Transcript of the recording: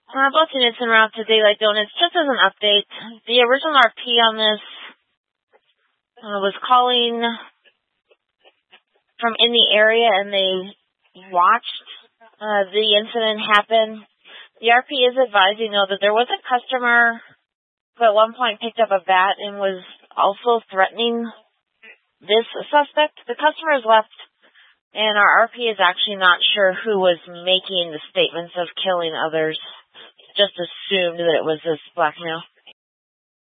Both units en route to Daylight Donuts. Just as an update, the original RP on this was calling from in the area, and they watched the incident happen. The RP is advising, though, that there was a customer who at one point picked up a bat and was also threatening this suspect. The customer has left, and our RP is actually not sure who was making the statements of killing others. Just assumed that it was this blackmail.